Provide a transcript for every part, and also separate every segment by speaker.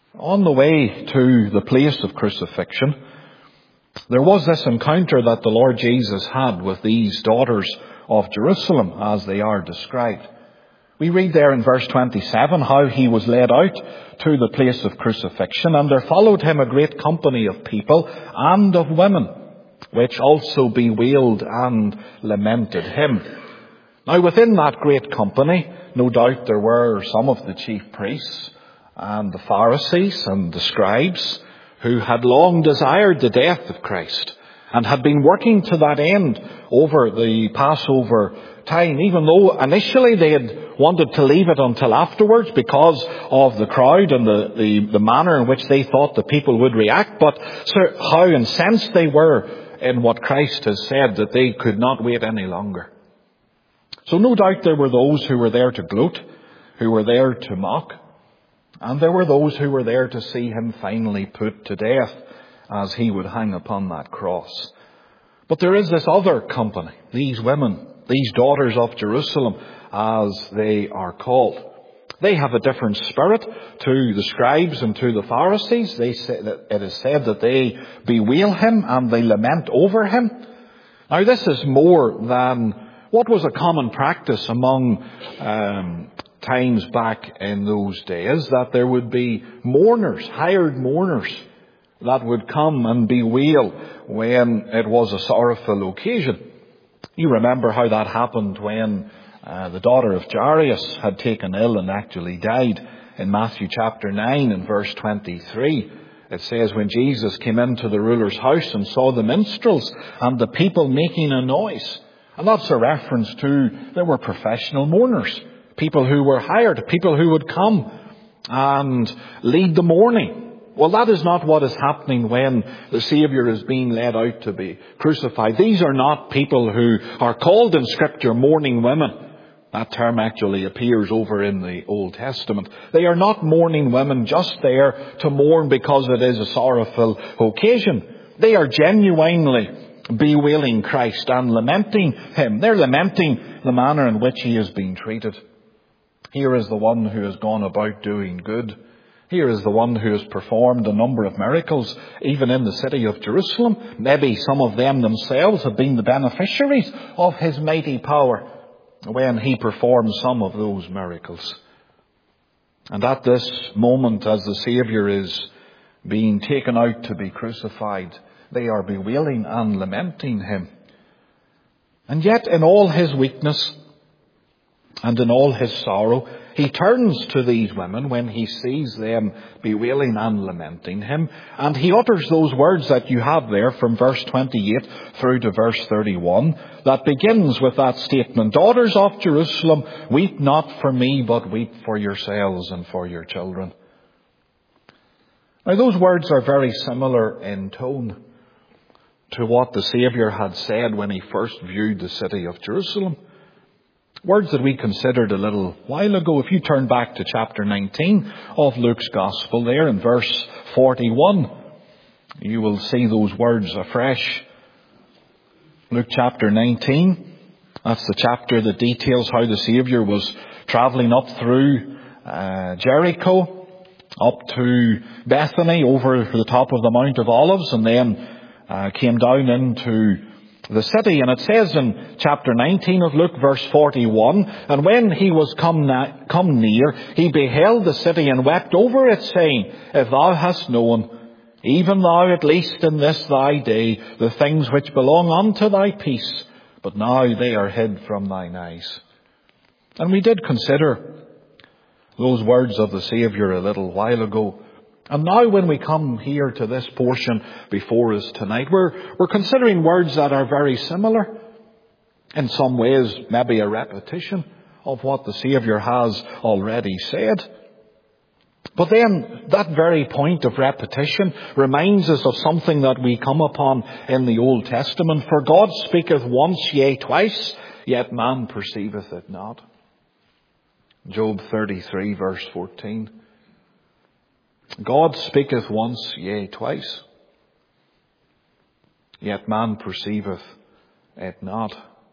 Speaker 1: On the way to the place of crucifixion, there was this encounter that the Lord Jesus had with these daughters of Jerusalem, as they are described. We read there in verse 27 how he was led out to the place of crucifixion, and there followed him a great company of people and of women, which also bewailed and lamented him. Now within that great company, no doubt there were some of the chief priests and the Pharisees and the scribes who had long desired the death of Christ and had been working to that end over the Passover time, even though initially they had wanted to leave it until afterwards because of the crowd and the manner in which they thought the people would react. But how incensed they were in what Christ has said, that they could not wait any longer. So no doubt there were those who were there to gloat, who were there to mock, and there were those who were there to see him finally put to death as he would hang upon that cross. But there is this other company, these women, these daughters of Jerusalem, as they are called. They have a different spirit to the scribes and to the Pharisees. It is said that they bewail him and they lament over him. Now this is more than what was a common practice among times back in those days, that there would be mourners, hired mourners, that would come and bewail when it was a sorrowful occasion. You remember how that happened when the daughter of Jairus had taken ill and actually died. In Matthew chapter 9 and verse 23, it says, when Jesus came into the ruler's house and saw the minstrels and the people making a noise. And that's a reference to, there were professional mourners, people who were hired, people who would come and lead the mourning. Well, that is not what is happening when the Saviour is being led out to be crucified. These are not people who are called in Scripture mourning women. That term actually appears over in the Old Testament. They are not mourning women just there to mourn because it is a sorrowful occasion. They are genuinely bewailing Christ and lamenting him. They're lamenting the manner in which he is being treated. Here is the one who has gone about doing good. Here is the one who has performed a number of miracles, even in the city of Jerusalem. Maybe some of them themselves have been the beneficiaries of his mighty power when he performed some of those miracles. And at this moment, as the Saviour is being taken out to be crucified, they are bewailing and lamenting him. And yet, in all his weakness and in all his sorrow, he turns to these women when he sees them bewailing and lamenting him, and he utters those words that you have there from verse 28 through to verse 31 that begins with that statement, daughters of Jerusalem, weep not for me, but weep for yourselves and for your children. Now those words are very similar in tone to what the Saviour had said when he first viewed the city of Jerusalem. Words that we considered a little while ago. If you turn back to chapter 19 of Luke's Gospel there in verse 41, you will see those words afresh. Luke chapter 19, that's the chapter that details how the Saviour was travelling up through Jericho, up to Bethany, over the top of the Mount of Olives, and then came down into the city. And it says in chapter 19 of Luke, verse 41, and when he was come near, he beheld the city and wept over it, saying, if thou hast known, even thou at least in this thy day, the things which belong unto thy peace, but now they are hid from thine eyes. And we did consider those words of the Saviour a little while ago. And now when we come here to this portion before us tonight, we're considering words that are very similar. In some ways, maybe a repetition of what the Saviour has already said. But then that very point of repetition reminds us of something that we come upon in the Old Testament. For God speaketh once, yea, twice, yet man perceiveth it not. Job 33, verse 14. God speaketh once, yea, twice, yet man perceiveth it not.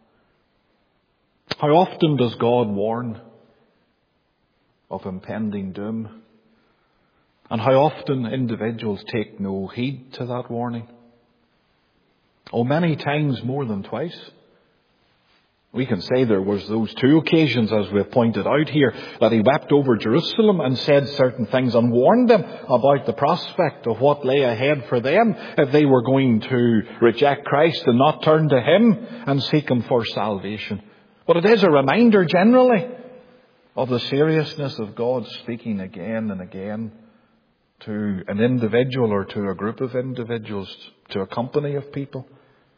Speaker 1: How often does God warn of impending doom? And how often individuals take no heed to that warning. Oh, many times more than twice. We can say there was those 2 occasions, as we've pointed out here, that he wept over Jerusalem and said certain things and warned them about the prospect of what lay ahead for them if they were going to reject Christ and not turn to him and seek him for salvation. But it is a reminder generally of the seriousness of God speaking again and again to an individual or to a group of individuals, to a company of people.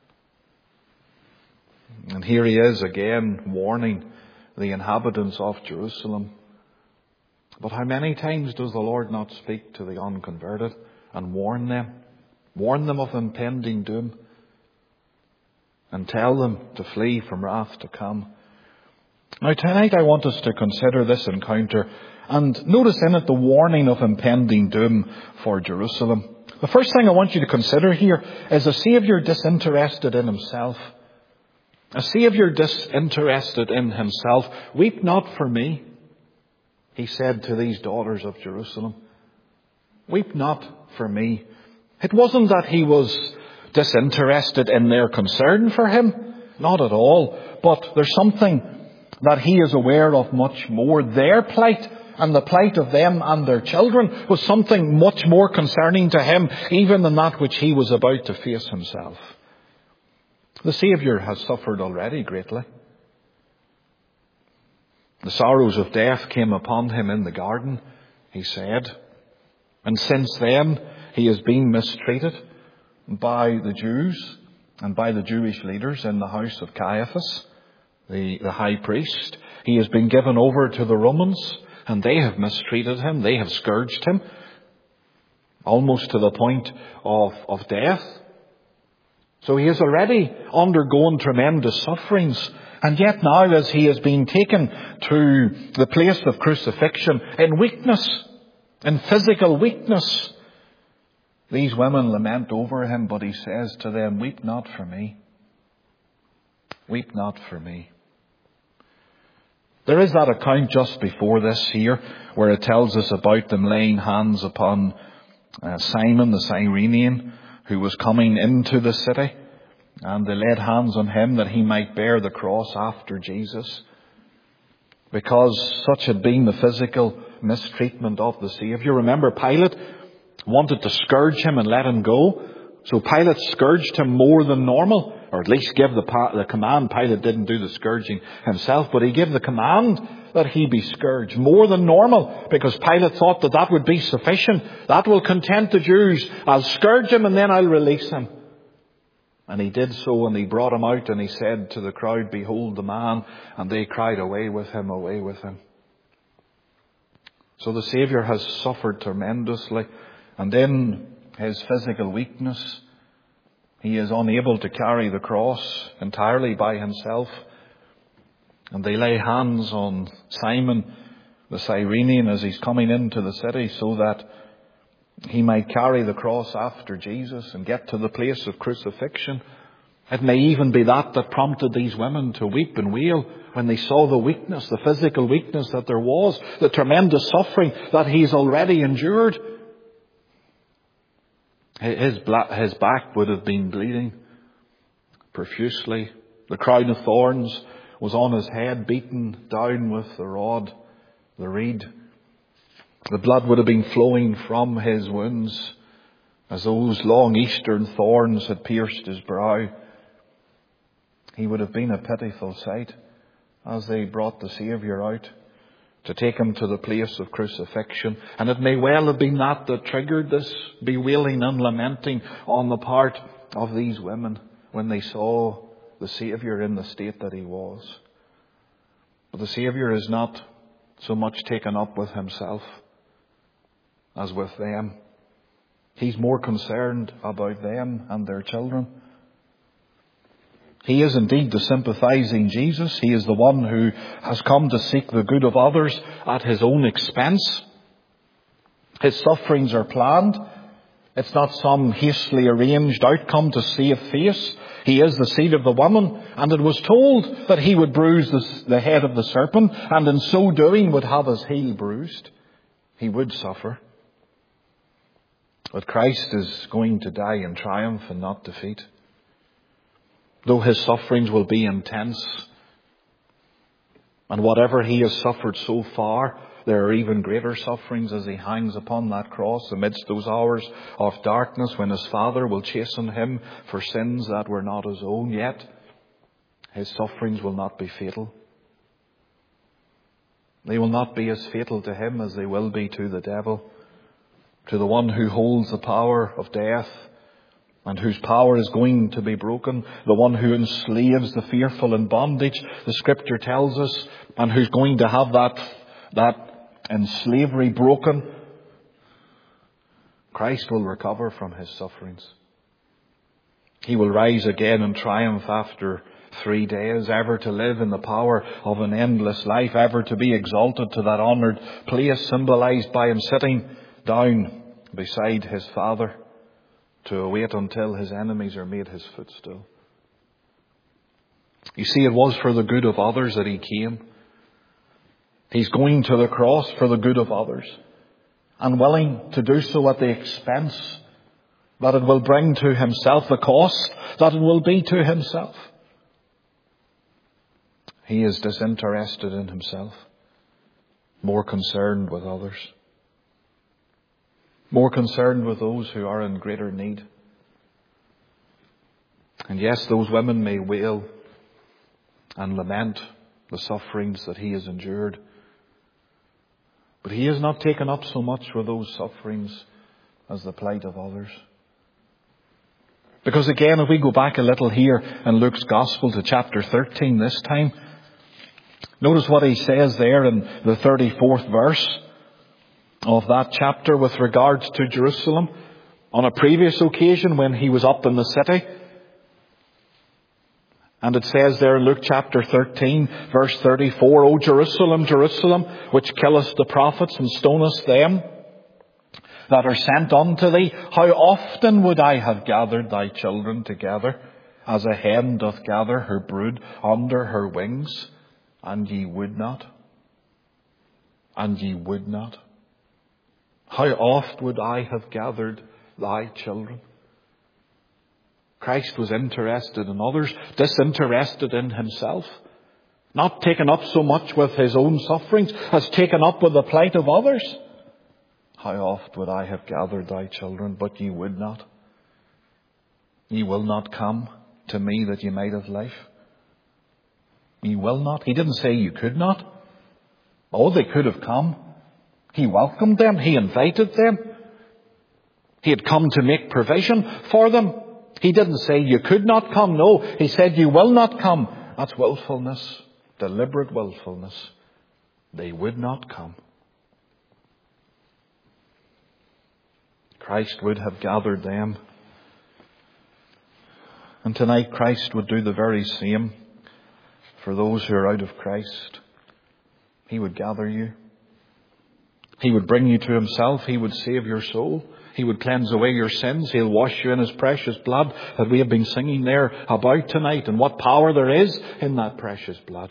Speaker 1: And here he is again warning the inhabitants of Jerusalem. But how many times does the Lord not speak to the unconverted and warn them? Warn them of impending doom. And tell them to flee from wrath to come. Now tonight I want us to consider this encounter and notice in it the warning of impending doom for Jerusalem. The first thing I want you to consider here is a Saviour disinterested in himself. A Saviour disinterested in himself. Weep not for me, he said to these daughters of Jerusalem. Weep not for me. It wasn't that he was disinterested in their concern for him. Not at all. But there's something that he is aware of much more. Their plight and the plight of them and their children was something much more concerning to him even than that which he was about to face himself. The Saviour has suffered already greatly. The sorrows of death came upon him in the garden, he said. And since then, he has been mistreated by the Jews and by the Jewish leaders in the house of Caiaphas, the high priest. He has been given over to the Romans, and they have mistreated him. They have scourged him, almost to the point of death. So he has already undergone tremendous sufferings. And yet now, as he has been taken to the place of crucifixion in weakness, in physical weakness, these women lament over him, but he says to them, weep not for me. Weep not for me. There is that account just before this here, where it tells us about them laying hands upon Simon the Cyrenian, who was coming into the city, and they laid hands on him that he might bear the cross after Jesus. Because such had been the physical mistreatment of the Saviour. Remember, Pilate wanted to scourge him and let him go. So Pilate scourged him more than normal, or at least gave the command. Pilate didn't do the scourging himself, but he gave the command that he be scourged more than normal, because Pilate thought that that would be sufficient. That will content the Jews. I'll scourge him and then I'll release him. And he did so, and he brought him out, and he said to the crowd, behold the man. And they cried, away with him, away with him. So the Saviour has suffered tremendously, and in his physical weakness, he is unable to carry the cross entirely by himself. And they lay hands on Simon the Cyrenian as he's coming into the city, so that he might carry the cross after Jesus and get to the place of crucifixion. It may even be that prompted these women to weep and wail when they saw the weakness, the physical weakness that there was, the tremendous suffering that he's already endured. His back would have been bleeding profusely. The crown of thorns was on his head, beaten down with the rod, the reed. The blood would have been flowing from his wounds as those long eastern thorns had pierced his brow. He would have been a pitiful sight as they brought the Saviour out to take him to the place of crucifixion. And it may well have been that triggered this bewailing and lamenting on the part of these women when they saw the Saviour in the state that he was. But the Saviour is not so much taken up with himself as with them. He's more concerned about them and their children. He is indeed the sympathizing Jesus. He is the one who has come to seek the good of others at his own expense. His sufferings are planned. It's not some hastily arranged outcome to save face. He is the seed of the woman, and it was told that he would bruise the head of the serpent, and in so doing would have his heel bruised. He would suffer. But Christ is going to die in triumph and not defeat. Though his sufferings will be intense, and whatever he has suffered so far, there are even greater sufferings as he hangs upon that cross amidst those hours of darkness when his Father will chasten him for sins that were not his own. Yet his sufferings will not be fatal. They will not be as fatal to him as they will be to the devil, to the one who holds the power of death and whose power is going to be broken, the one who enslaves the fearful in bondage, the Scripture tells us, and who's going to have that in slavery broken. Christ will recover from his sufferings. He will rise again in triumph after 3 days, ever to live in the power of an endless life, ever to be exalted to that honoured place symbolised by him sitting down beside his Father to await until his enemies are made his footstool. You see, it was for the good of others that he came. He's going to the cross for the good of others, and willing to do so at the expense that it will bring to himself, the cost that it will be to himself. He is disinterested in himself, more concerned with others, more concerned with those who are in greater need. And yes, those women may wail and lament the sufferings that he has endured, but he has not taken up so much with those sufferings as the plight of others. Because again, if we go back a little here in Luke's Gospel to chapter 13 this time, notice what he says there in the 34th verse of that chapter with regards to Jerusalem. On a previous occasion when he was up in the city, and it says there in Luke chapter 13, verse 34, O Jerusalem, Jerusalem, which killest the prophets and stonest them that are sent unto thee, how often would I have gathered thy children together, as a hen doth gather her brood under her wings, and ye would not. And ye would not. How oft would I have gathered thy children? Christ was interested in others, disinterested in himself. Not taken up so much with his own sufferings as taken up with the plight of others. How oft would I have gathered thy children, but ye would not. Ye will not come to me that ye might have life. Ye will not. He didn't say you could not. Oh, they could have come. He welcomed them. He invited them. He had come to make provision for them. He didn't say you could not come. No, he said you will not come. That's willfulness, deliberate willfulness. They would not come. Christ would have gathered them. And tonight Christ would do the very same for those who are out of Christ. He would gather you. He would bring you to himself. He would save your soul. He would cleanse away your sins. He'll wash you in his precious blood that we have been singing there about tonight, and what power there is in that precious blood.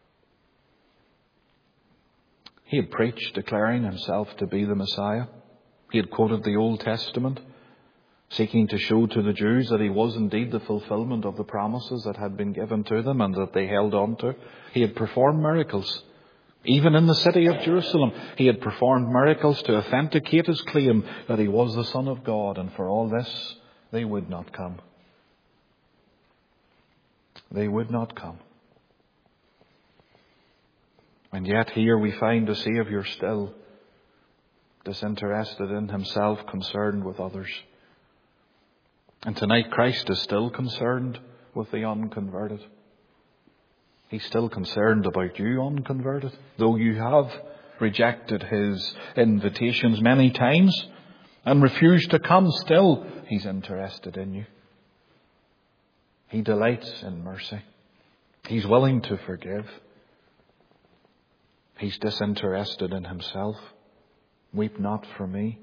Speaker 1: He had preached, declaring himself to be the Messiah. He had quoted the Old Testament, seeking to show to the Jews that he was indeed the fulfillment of the promises that had been given to them and that they held on to. He had performed miracles. Even in the city of Jerusalem, he had performed miracles to authenticate his claim that he was the Son of God. And for all this, they would not come. They would not come. And yet here we find a Saviour still disinterested in himself, concerned with others. And tonight Christ is still concerned with the unconverted. He's still concerned about you, unconverted. Though you have rejected his invitations many times and refused to come, still he's interested in you. He delights in mercy. He's willing to forgive. He's disinterested in himself. Weep not for me.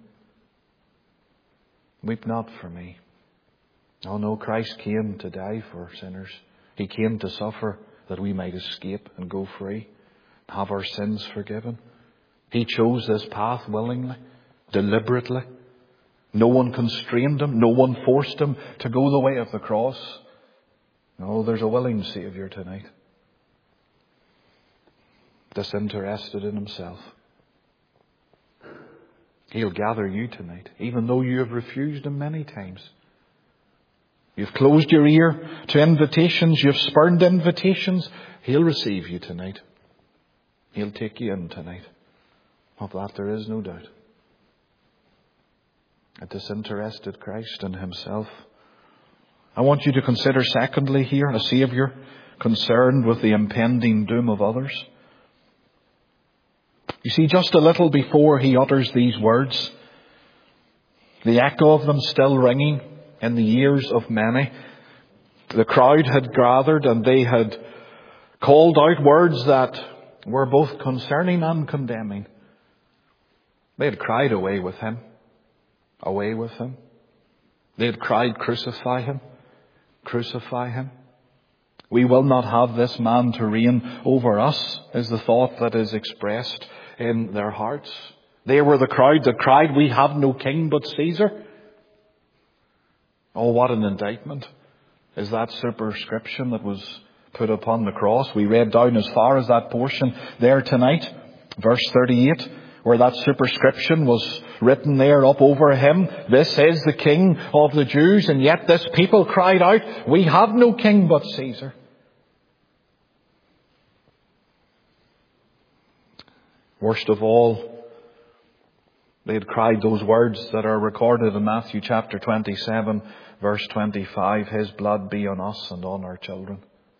Speaker 1: Weep not for me. Oh no, Christ came to die for sinners. He came to suffer that we might escape and go free, have our sins forgiven. He chose this path willingly, deliberately, No one constrained him. No one forced him to go the way of the cross. No, there's a willing Saviour tonight. Disinterested in himself. He'll gather you tonight, even though you have refused him many times. You've closed your ear to invitations. You've spurned invitations. He'll receive you tonight. He'll take you in tonight. Of that there is no doubt. A disinterested Christ in himself. I want you to consider secondly here a Saviour concerned with the impending doom of others. You see, just a little before he utters these words, the echo of them still ringing in the ears of many, the crowd had gathered and they had called out words that were both concerning and condemning. They had cried, "Away with him! Away with him!" They had cried, "Crucify him! Crucify him! We will not have this man to reign over us," is the thought that is expressed in their hearts. They were the crowd that cried, "We have no king but Caesar." Oh, what an indictment is that superscription that was put upon the cross. We read down as far as that portion there tonight, verse 38, where that superscription was written there up over him. "This is the King of the Jews." And yet this people cried out, "We have no king but Caesar." Worst of all, they had cried those words that are recorded in Matthew chapter 27, verse 25, "His blood be on us and on our children."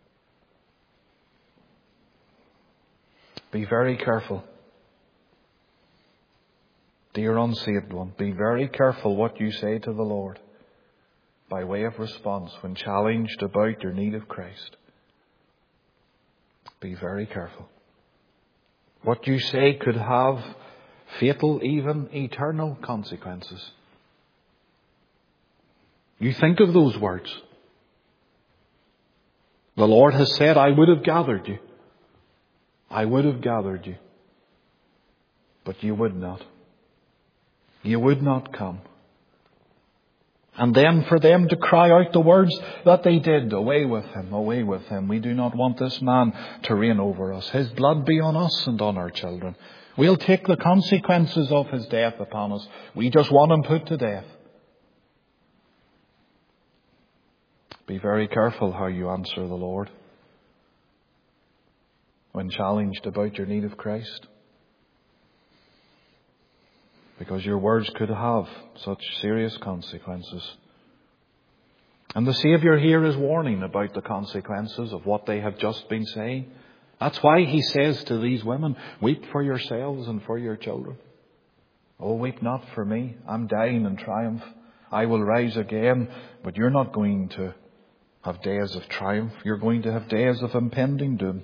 Speaker 1: Be very careful. Dear unsaved one, be very careful what you say to the Lord by way of response when challenged about your need of Christ. Be very careful. What you say could have fatal, even eternal consequences. You think of those words. The Lord has said, "I would have gathered you. I would have gathered you." But you would not. You would not come. And then for them to cry out the words that they did, "Away with him, away with him. We do not want this man to reign over us. His blood be on us and on our children. We'll take the consequences of his death upon us. We just want him put to death." Be very careful how you answer the Lord when challenged about your need of Christ. Because your words could have such serious consequences. And the Saviour here is warning about the consequences of what they have just been saying. That's why he says to these women, "Weep for yourselves and for your children. Oh, weep not for me. I'm dying in triumph. I will rise again." But you're not going to have days of triumph. You're going to have days of impending doom.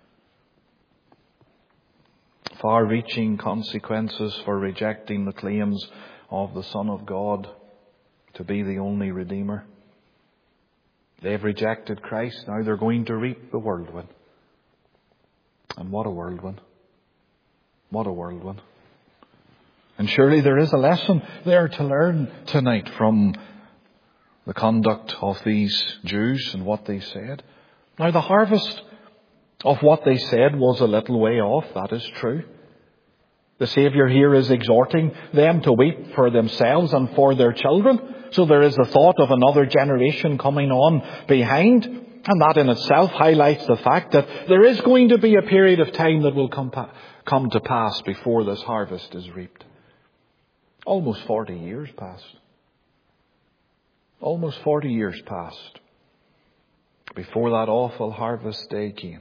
Speaker 1: Far-reaching consequences for rejecting the claims of the Son of God to be the only Redeemer. They've rejected Christ. Now they're going to reap the whirlwind. And what a whirlwind. What a whirlwind. And surely there is a lesson there to learn tonight from the conduct of these Jews and what they said. Now the harvest of what they said was a little way off. That is true. The Saviour here is exhorting them to weep for themselves and for their children. So there is the thought of another generation coming on behind. And that in itself highlights the fact that there is going to be a period of time that will come to pass before this harvest is reaped. Almost 40 years passed. Almost 40 years passed before that awful harvest day came.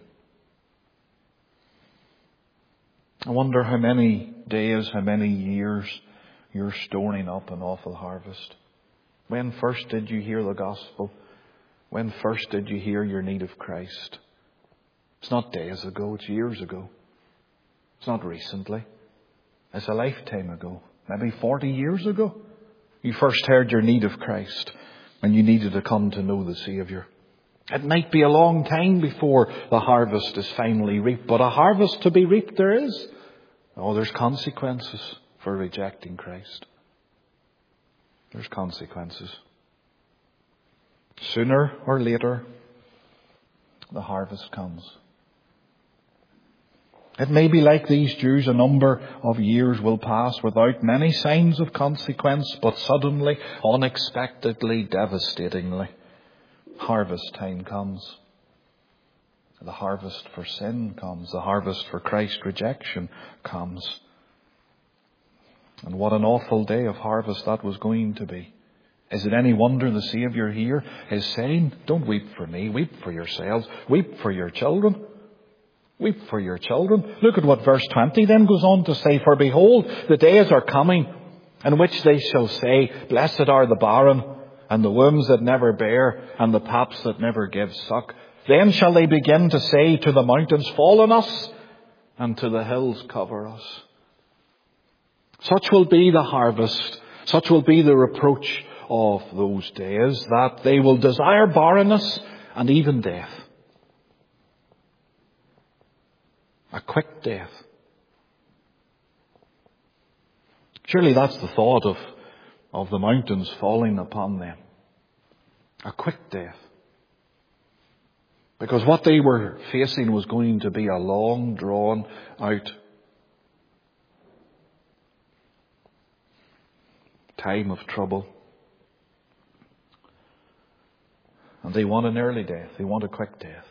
Speaker 1: I wonder how many days, how many years you're storing up an awful harvest. When first did you hear the gospel? When first did you hear your need of Christ? It's not days ago, it's years ago. It's not recently. It's a lifetime ago. Maybe 40 years ago. You first heard your need of Christ and you needed to come to know the Saviour. It might be a long time before the harvest is finally reaped, but a harvest to be reaped there is. Oh, there's consequences for rejecting Christ. There's consequences. Sooner or later, the harvest comes. It may be like these Jews, a number of years will pass without many signs of consequence, but suddenly, unexpectedly, devastatingly, harvest time comes. The harvest for sin comes. The harvest for Christ's rejection comes. And what an awful day of harvest that was going to be. Is it any wonder the Saviour here is saying, don't weep for me, weep for yourselves, weep for your children. Weep for your children. Look at what verse 20 then goes on to say, for behold, the days are coming in which they shall say, blessed are the barren, and the wombs that never bear, and the paps that never give suck. Then shall they begin to say to the mountains, fall on us, and to the hills cover us. Such will be the harvest, such will be the reproach of those days, that they will desire barrenness and even death. A quick death. Surely that's the thought of the mountains falling upon them. A quick death. Because what they were facing was going to be a long, drawn out time of trouble. And they want an early death. They want a quick death.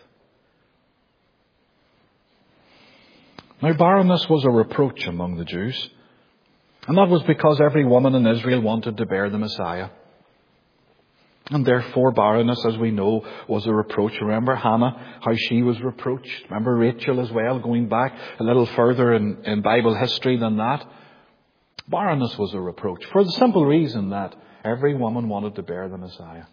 Speaker 1: Now, barrenness was a reproach among the Jews. And that was because every woman in Israel wanted to bear the Messiah. And therefore, barrenness, as we know, was a reproach. Remember Hannah, how she was reproached. Remember Rachel as well, going back a little further in Bible history than that. Barrenness was a reproach for the simple reason that every woman wanted to bear the Messiah.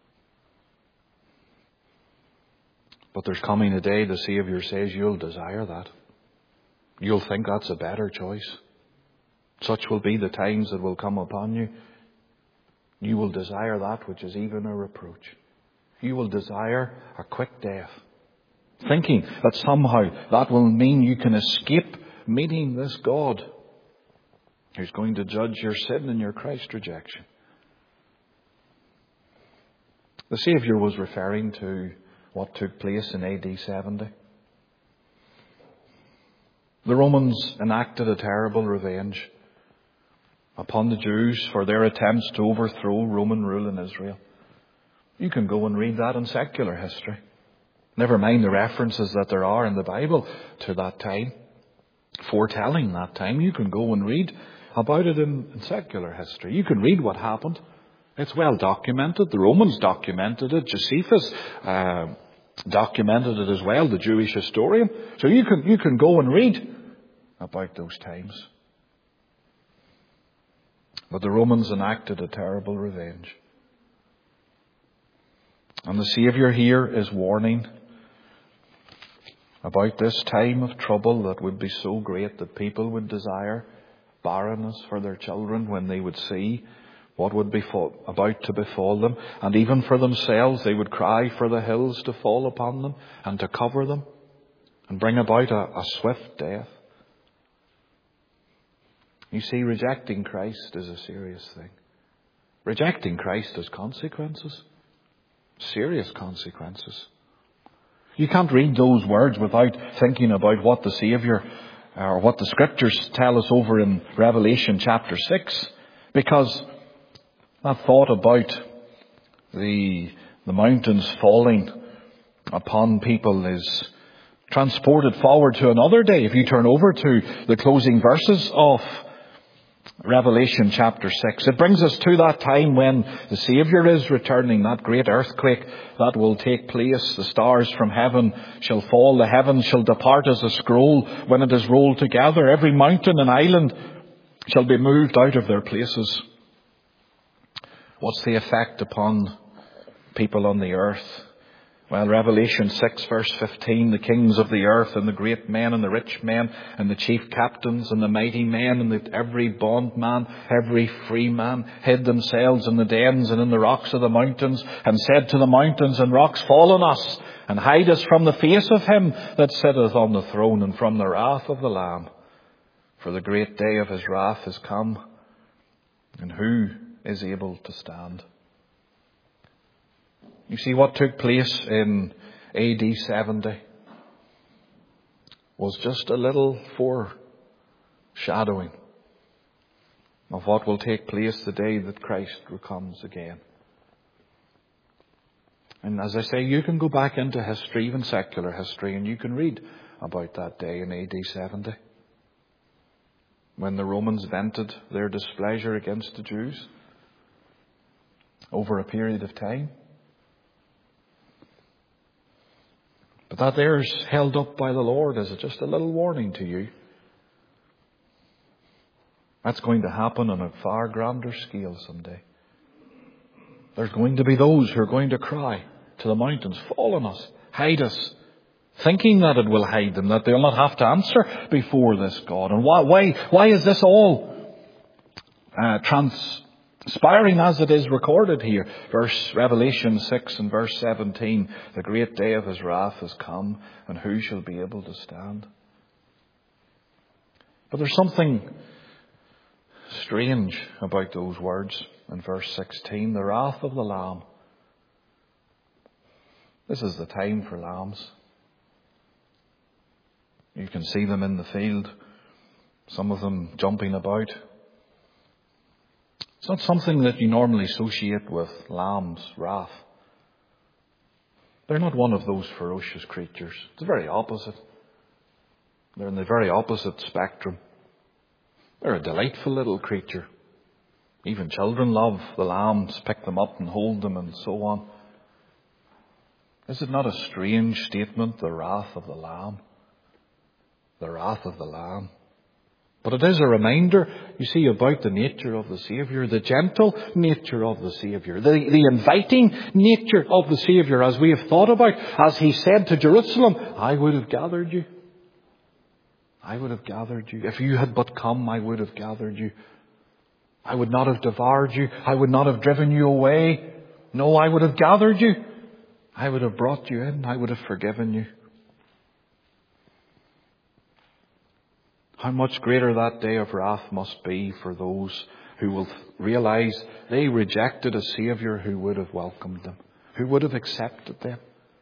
Speaker 1: But there's coming a day, the Saviour says, you'll desire that. You'll think that's a better choice. Such will be the times that will come upon you. You will desire that which is even a reproach. You will desire a quick death, thinking that somehow that will mean you can escape meeting this God who's going to judge your sin and your Christ rejection. The Saviour was referring to what took place in AD 70. The Romans enacted a terrible revenge upon the Jews for their attempts to overthrow Roman rule in Israel. You can go and read that in secular history. Never mind the references that there are in the Bible to that time, foretelling that time. You can go and read about it in secular history. You can read what happened. It's well documented. The Romans documented it. Josephus documented it as well, the Jewish historian. So you can go and read about those times. But the Romans enacted a terrible revenge. And the Saviour here is warning about this time of trouble that would be so great that people would desire barrenness for their children when they would see what would be about to befall them. And even for themselves, they would cry for the hills to fall upon them and to cover them and bring about a swift death. You see, rejecting Christ is a serious thing. Rejecting Christ has consequences. Serious consequences. You can't read those words without thinking about what the Saviour, or what the Scriptures tell us over in Revelation chapter 6. Because that thought about the mountains falling upon people is transported forward to another day. If you turn over to the closing verses of Revelation chapter 6, it brings us to that time when the Saviour is returning, that great earthquake that will take place. The stars from heaven shall fall, the heavens shall depart as a scroll when it is rolled together. Every mountain and island shall be moved out of their places. What's the effect upon people on the earth? Well, Revelation 6 verse 15, the kings of the earth and the great men and the rich men and the chief captains and the mighty men and every bondman, every free man hid themselves in the dens and in the rocks of the mountains and said to the mountains and rocks, fall on us and hide us from the face of him that sitteth on the throne and from the wrath of the Lamb. For the great day of his wrath is come. And who is able to stand. You see, what took place in AD 70 was just a little foreshadowing of what will take place the day that Christ comes again. And as I say, you can go back into history, even secular history, and you can read about that day in AD 70. When the Romans vented their displeasure against the Jews over a period of time. But that there's held up by the Lord as just a little warning to you. That's going to happen on a far grander scale someday. There's going to be those who are going to cry to the mountains, fall on us, hide us, thinking that it will hide them, that they'll not have to answer before this God. And why is this all transpiring as it is recorded here? Revelation 6 and verse 17, the great day of his wrath has come, and who shall be able to stand? But there's something strange about those words in verse 16, the wrath of the Lamb. This is the time for lambs. You can see them in the field, some of them jumping about. It's not something that you normally associate with lamb's wrath. They're not one of those ferocious creatures. It's the very opposite. They're in the very opposite spectrum. They're a delightful little creature. Even children love the lambs, pick them up and hold them and so on. Is it not a strange statement, the wrath of the Lamb? The wrath of the Lamb. But it is a reminder, you see, about the nature of the Saviour, the gentle nature of the Saviour, the inviting nature of the Saviour, as we have thought about, as he said to Jerusalem, I would have gathered you. I would have gathered you. If you had but come, I would have gathered you. I would not have devoured you. I would not have driven you away. No, I would have gathered you. I would have brought you in. I would have forgiven you. How much greater that day of wrath must be for those who will realize they rejected a Saviour who would have welcomed them, who would have accepted them.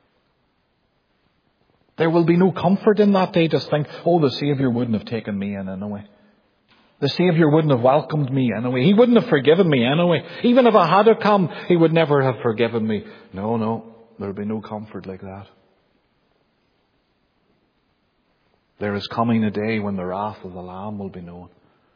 Speaker 1: There will be no comfort in that day. Just think, the Saviour wouldn't have taken me in anyway. The Saviour wouldn't have welcomed me anyway. He wouldn't have forgiven me anyway. Even if I had to come, he would never have forgiven me. No, there will be no comfort like that. There is coming a day when the wrath of the Lamb will be known.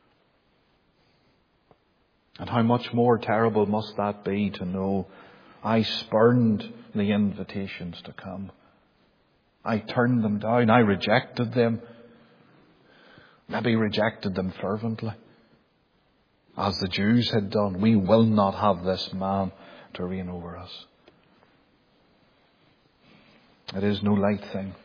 Speaker 1: And how much more terrible must that be to know I spurned the invitations to come. I turned them down. I rejected them. Maybe rejected them fervently, as the Jews had done. We will not have this man to reign over us. It is no light thing.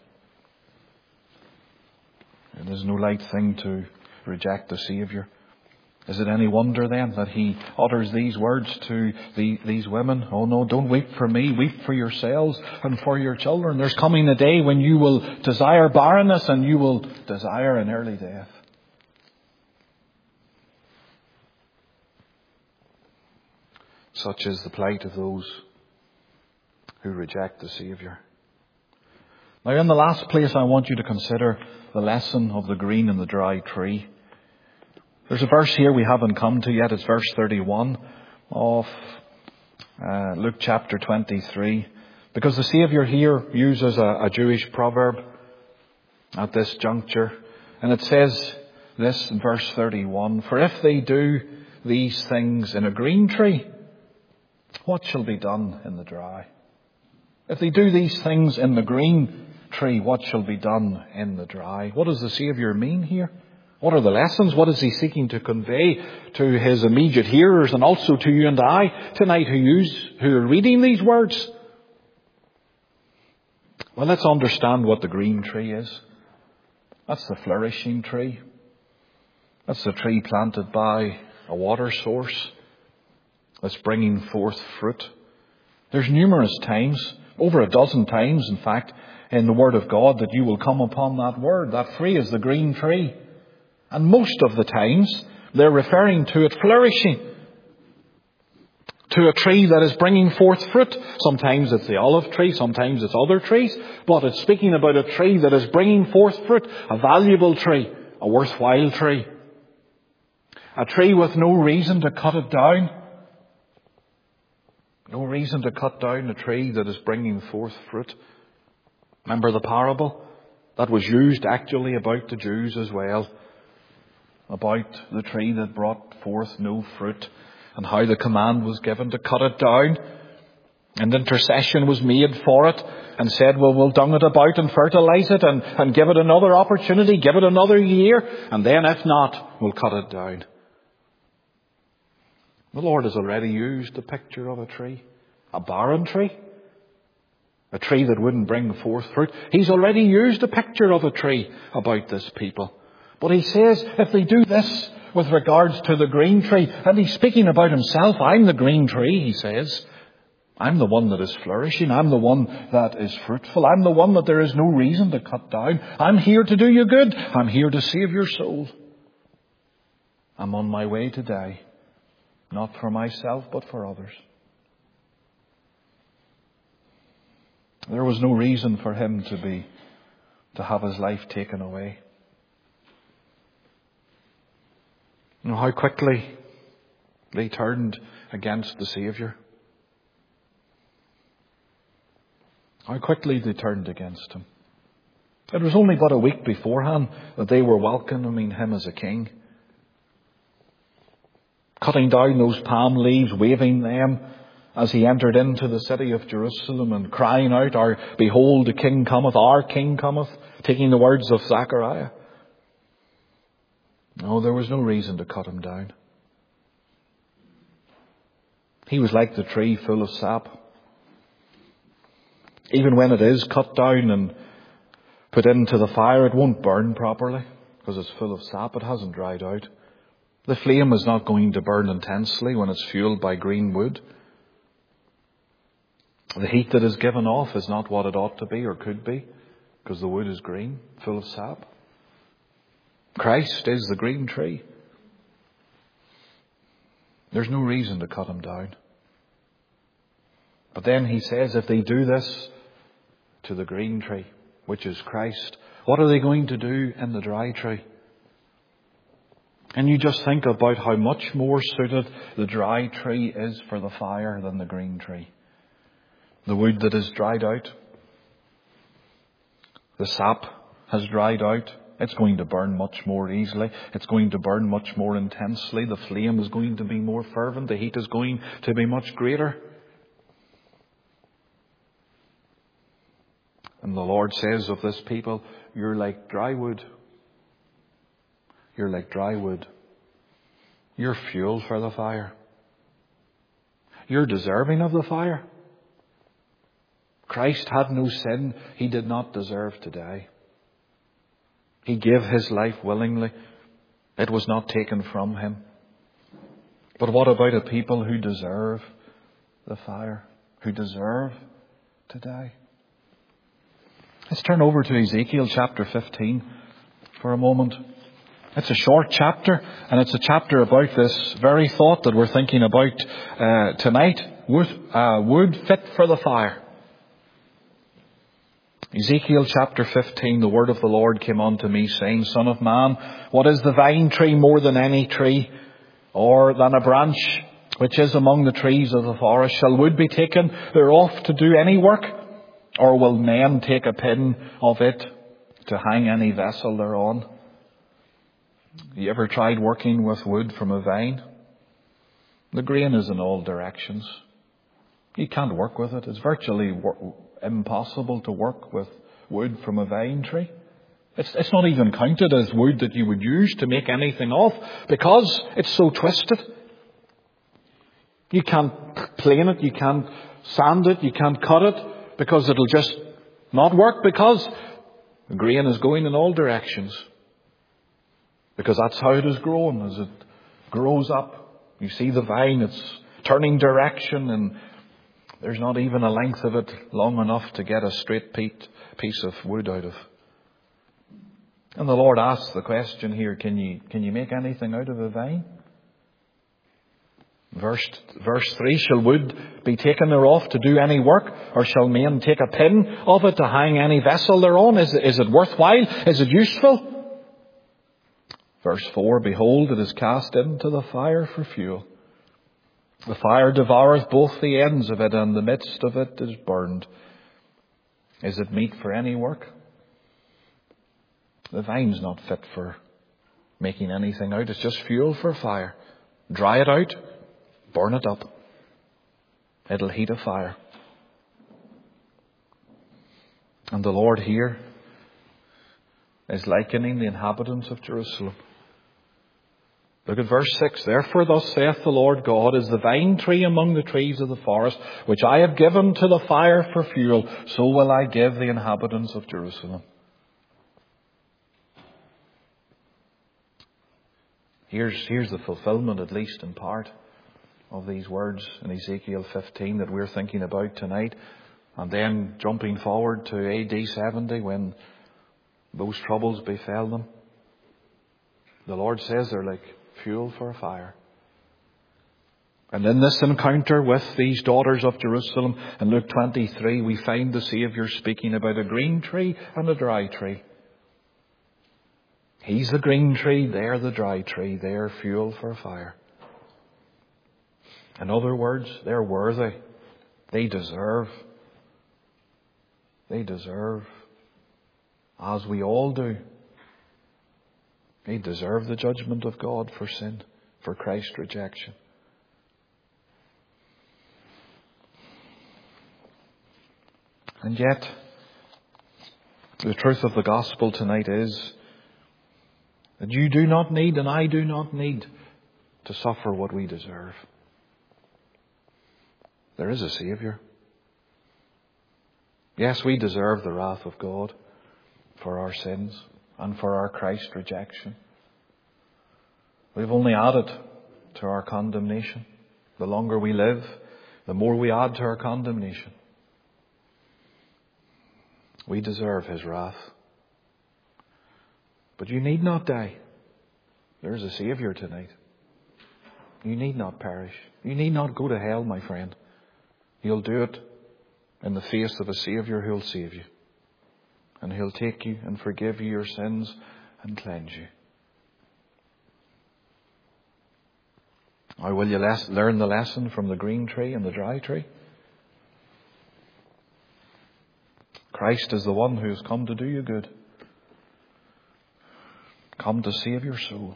Speaker 1: It is no light thing to reject the Saviour. Is it any wonder then that he utters these words to these women? Oh no, don't weep for me, weep for yourselves and for your children. There's coming a day when you will desire barrenness and you will desire an early death. Such is the plight of those who reject the Saviour. Now in the last place I want you to consider the lesson of the green and the dry tree. There's a verse here we haven't come to yet. It's verse 31 of Luke chapter 23. Because the Saviour here uses a Jewish proverb at this juncture. And it says this in verse 31. For if they do these things in a green tree, what shall be done in the dry? If they do these things in the green tree, what shall be done in the dry? What does the Saviour mean here? What are the lessons? What is he seeking to convey to his immediate hearers and also to you and I tonight who are reading these words? Well, let's understand what the green tree is. That's the flourishing tree. That's the tree planted by a water source that's bringing forth fruit. There's numerous times, over a dozen times in fact, in the Word of God that you will come upon that word, that phrase, the green tree. And most of the times, they're referring to it flourishing. to a tree that is bringing forth fruit. Sometimes it's the olive tree, sometimes it's other trees, but it's speaking about a tree that is bringing forth fruit, a valuable tree, a worthwhile tree. A tree with no reason to cut it down. No reason to cut down a tree that is bringing forth fruit. Remember the parable that was used actually about the Jews as well, about the tree that brought forth no fruit, and how the command was given to cut it down, and intercession was made for it, and said, well, we'll dung it about and fertilize it and give it another opportunity, give it another year, and then if not, we'll cut it down. The Lord has already used the picture of a tree, a barren tree, a tree that wouldn't bring forth fruit. He's already used a picture of a tree about this people. But he says, if they do this with regards to the green tree, and he's speaking about himself, I'm the green tree, he says. I'm the one that is flourishing. I'm the one that is fruitful. I'm the one that there is no reason to cut down. I'm here to do you good. I'm here to save your soul. I'm on my way to die. Not for myself, but for others. There was no reason for him to have his life taken away. You know how quickly they turned against the Saviour. How quickly they turned against him. It was only but a week beforehand that they were welcoming him as a king. Cutting down those palm leaves, waving them as he entered into the city of Jerusalem and crying out, behold, the King cometh, our King cometh, taking the words of Zechariah. No, there was no reason to cut him down. He was like the tree full of sap. Even when it is cut down and put into the fire, it won't burn properly because it's full of sap. It hasn't dried out. The flame is not going to burn intensely when it's fueled by green wood. The heat that is given off is not what it ought to be or could be because the wood is green, full of sap. Christ is the green tree. There's no reason to cut him down. But then he says, if they do this to the green tree, which is Christ, what are they going to do in the dry tree? And you just think about how much more suited the dry tree is for the fire than the green tree. The wood that is dried out, the sap has dried out. It's going to burn much more easily. It's going to burn much more intensely. The flame is going to be more fervent. The heat is going to be much greater. And the Lord says of this people, you're like dry wood. You're like dry wood. You're fuel for the fire. You're deserving of the fire. Christ had no sin. He did not deserve to die. He gave his life willingly. It was not taken from him. But what about a people who deserve the fire? Who deserve to die? Let's turn over to Ezekiel chapter 15 for a moment. It's a short chapter, and it's a chapter about this very thought that we're thinking about tonight. Wood fit for the fire. Ezekiel chapter 15, the word of the Lord came unto me, saying, Son of man, what is the vine tree more than any tree, or than a branch which is among the trees of the forest? Shall wood be taken thereof to do any work? Or will men take a pin of it to hang any vessel thereon? You ever tried working with wood from a vine? The grain is in all directions. You can't work with it. It's virtually impossible to work with wood from a vine tree. It's not even counted as wood that you would use to make anything of because it's so twisted. You can't plane it, you can't sand it, you can't cut it because it'll just not work because the grain is going in all directions. Because that's how it is grown. As it grows up, you see the vine, it's turning direction and there's not even a length of it long enough to get a straight piece of wood out of. And the Lord asks the question here, can you make anything out of a vine? Verse 3, shall wood be taken thereof to do any work, or shall men take a pin of it to hang any vessel thereon? Is it worthwhile? Is it useful? Verse 4, behold, it is cast into the fire for fuel. The fire devoureth both the ends of it, and the midst of it is burned. Is it meet for any work? The vine's not fit for making anything out. It's just fuel for fire. Dry it out, burn it up. It'll heat a fire. And the Lord here is likening the inhabitants of Jerusalem. Look at verse 6. Therefore thus saith the Lord God, is the vine tree among the trees of the forest, which I have given to the fire for fuel, so will I give the inhabitants of Jerusalem. Here's the fulfillment, at least in part, of these words in Ezekiel 15 that we're thinking about tonight. And then jumping forward to AD 70 when those troubles befell them. The Lord says they're like fuel for a fire. And in this encounter with these daughters of Jerusalem, in Luke 23, we find the Saviour speaking about a green tree and a dry tree. He's the green tree, they're the dry tree, they're fuel for a fire. In other words, they're worthy. They deserve, as we all do. They deserve the judgment of God for sin, for Christ's rejection. And yet, the truth of the gospel tonight is that you do not need, and I do not need, to suffer what we deserve. There is a Saviour. Yes, we deserve the wrath of God for our sins and for our Christ rejection. We've only added to our condemnation. The longer we live, the more we add to our condemnation. We deserve His wrath. But you need not die. There's a Saviour tonight. You need not perish. You need not go to hell, my friend. He'll do it in the face of a Saviour who'll save you. And He'll take you and forgive you your sins and cleanse you. Or will you learn the lesson from the green tree and the dry tree? Christ is the one who has come to do you good. Come to save your soul.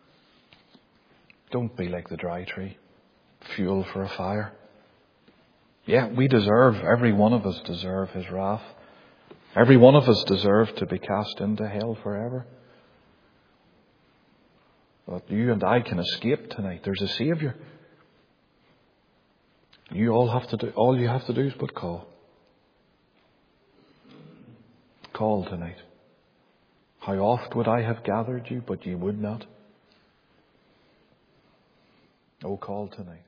Speaker 1: Don't be like the dry tree. Fuel for a fire. Yeah, every one of us deserve His wrath. Every one of us deserve to be cast into hell forever. But you and I can escape tonight. There's a Saviour. All you have to do is but call. Call tonight. How oft would I have gathered you, but ye would not? Oh, call tonight.